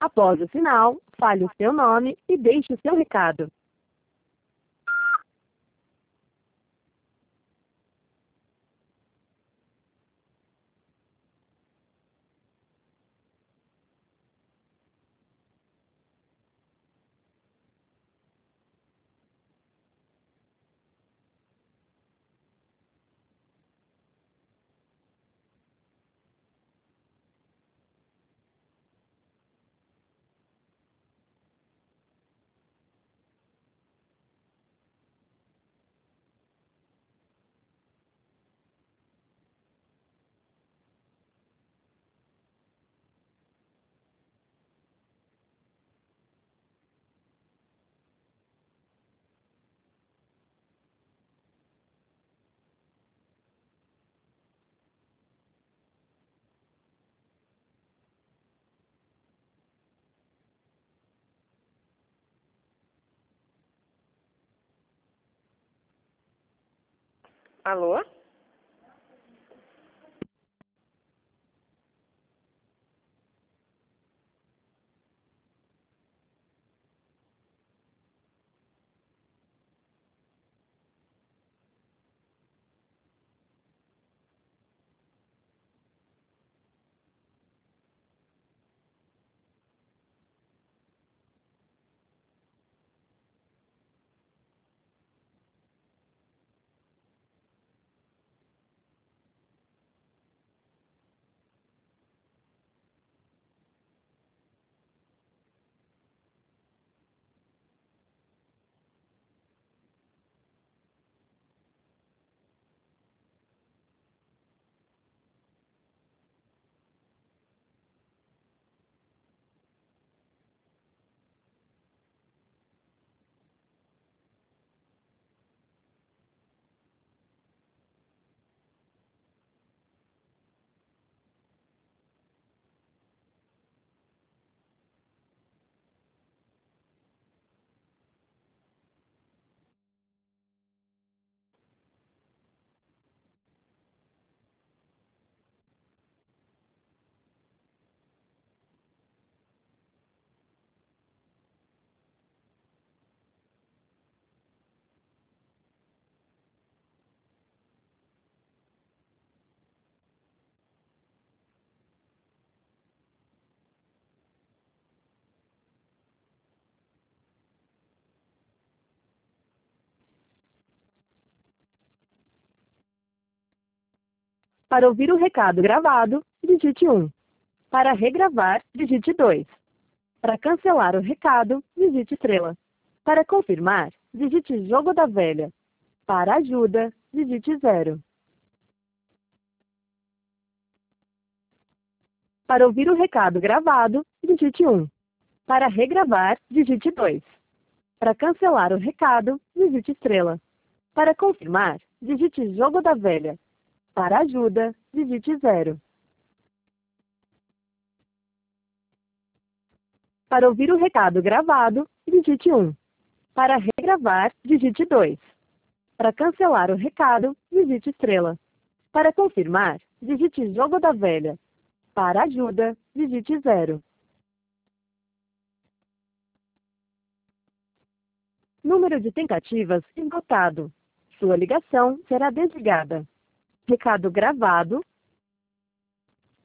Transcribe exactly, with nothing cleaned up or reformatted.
Após o sinal, fale o seu nome e deixe o seu recado. Alô? Para ouvir o recado gravado, digite um. Para regravar, digite dois. Para cancelar o recado, digite estrela. Para confirmar, digite jogo da velha. Para ajuda, digite zero. Para ouvir o recado gravado, digite um. Para regravar, digite dois. Para cancelar o recado, digite estrela. Para confirmar, digite jogo da velha. Para ajuda, digite zero. Para ouvir o recado gravado, digite um. Para regravar, digite dois. Para cancelar o recado, digite estrela. Para confirmar, digite jogo da velha. Para ajuda, digite zero. Número de tentativas esgotado. Sua ligação será desligada. Recado gravado